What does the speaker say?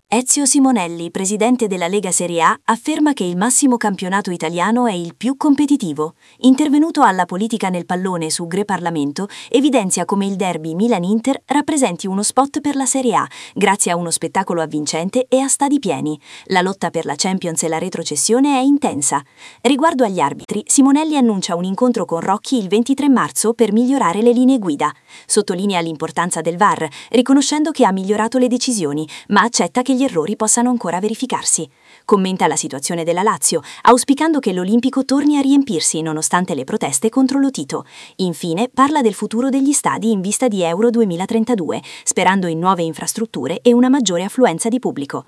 Ezio Simonelli, presidente della Lega Serie A, afferma che il massimo campionato italiano è il più competitivo. Intervenuto alla Politica nel pallone su Gre Parlamento, evidenzia come il derby Milan-Inter rappresenti uno spot per la Serie A, grazie a uno spettacolo avvincente e a stadi pieni. La lotta per la Champions e la retrocessione è intensa. Riguardo agli arbitri, Simonelli annuncia un incontro con Rocchi il 23 marzo per migliorare le linee guida. Sottolinea l'importanza del VAR, riconoscendo che ha migliorato le decisioni, ma accetta che gli errori possano ancora verificarsi. Commenta la situazione della Lazio, auspicando che l'Olimpico torni a riempirsi nonostante le proteste contro lo Tito. Infine parla del futuro degli stadi in vista di Euro 2032, sperando in nuove infrastrutture e una maggiore affluenza di pubblico.